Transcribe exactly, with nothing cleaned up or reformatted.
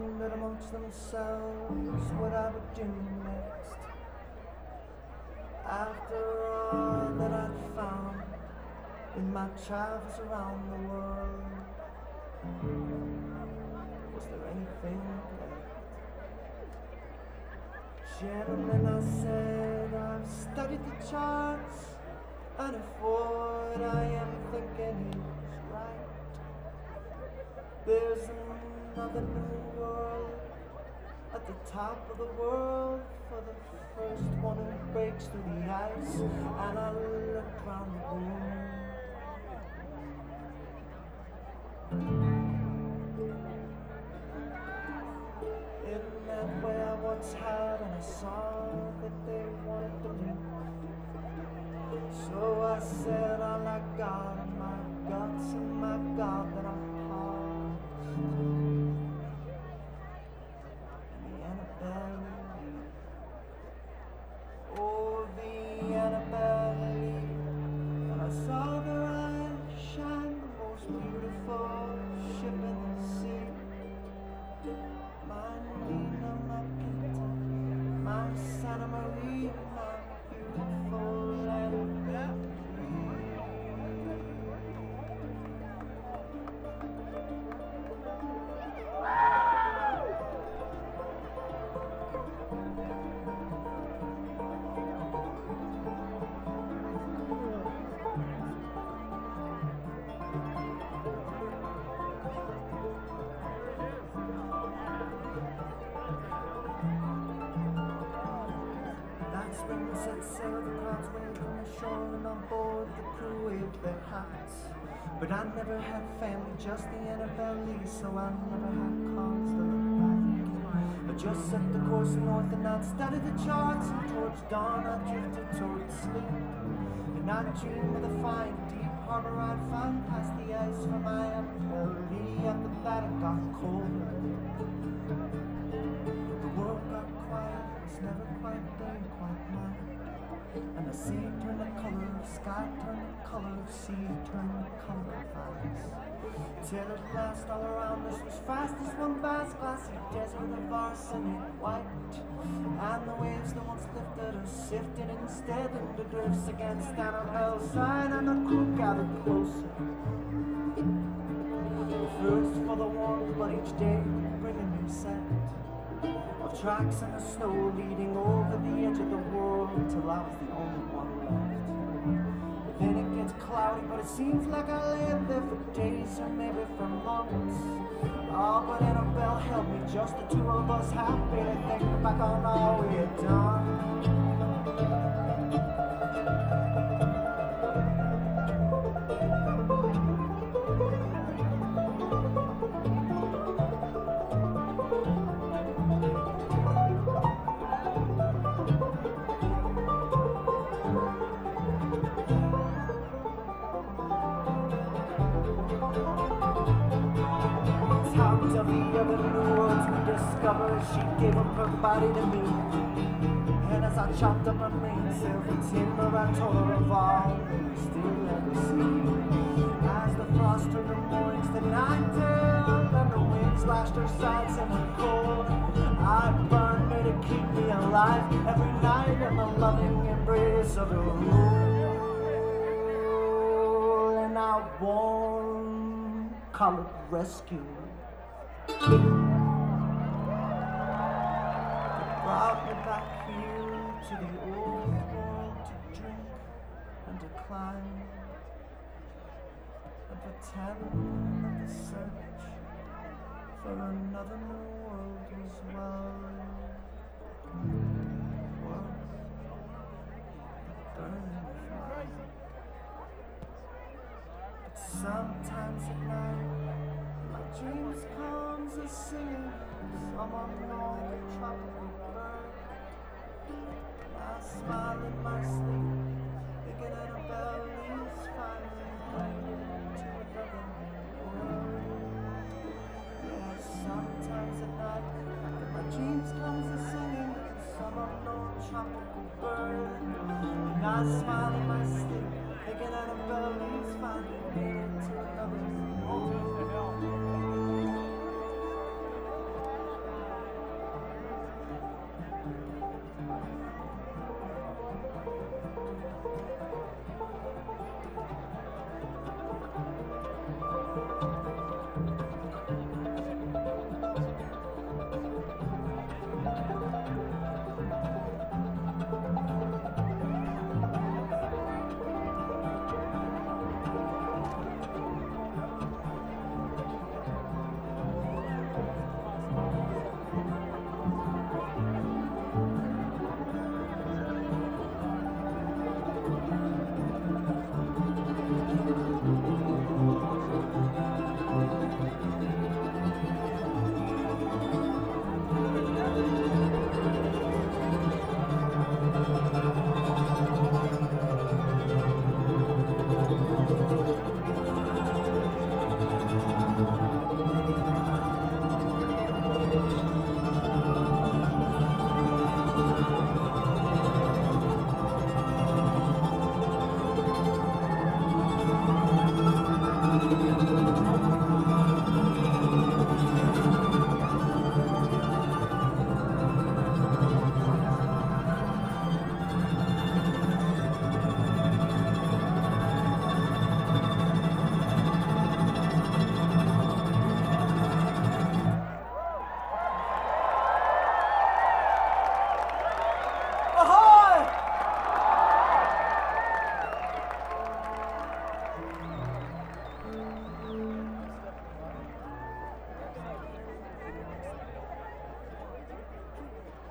wondered amongst themselves what I would do next. After all that I'd found in my travels around the world, was there anything left? Gentlemen, I said, I've studied the charts, and if what I am thinking is right, there's another new world at the top of the world, for the first one who breaks through the ice. And I look round the room. In that way I once had, and I saw that they wanted to leave. So I said, oh my God, and my guts, and my God, that I paused. And the Annabelle, oh, the Annabelle, and I saw their eyes shine, the most beautiful ship in the sea. My Nina, my Pinta, my Santa Maria, my beautiful Annabelle. When we set sail, the crowds waved on the shore, and on board the crew waved their hats. But I never had family, just the Annabelle, so I never had cause to look back. I just set the course north, and I'd studied the charts, and towards dawn I drifted towards sleep. And I dreamed of the fine, deep harbor I'd find past the ice for my Annabelle. After that it got colder. The world got quiet, it's never quite day, quite night. And the sea turned the color of sky, turned the color of sea, turned the color of ice. Till at last all around us was fast as one vast glassy desert of arsenic white. And the waves that once lifted us sifted instead into drifts against Annabelle's side, and the crew gathered closer. First for the warmth, but each day bring a new set of tracks in the snow leading over the edge of the world till I was the only one left. But then it gets cloudy, but it seems like I lay there for days or maybe for months. Oh, but Annabelle held me, just the two of us, happy to think back on all we had done. Of the other new worlds we discovered, she gave up her body to me. And as I chopped up her mainsail for timber, I told her of all we still ever see. As the frost turned her moorings to nighttail, and the winds lashed her sides in the cold, I burned her to keep me alive every night in the loving embrace of her rule. And I won't call it rescue. It brought me back here to the old world to drink and to climb and pretend that the search for another new world was well worth the burning fire. But sometimes at night my dreams comes a singing, someone like a tropical bird. And I smile in my sleep, thinking Annabelle is finally going to another world. Yeah, sometimes at night, my dreams comes a singing, some unknown tropical bird. And I smile in my sleep, thinking Annabelle is finally going.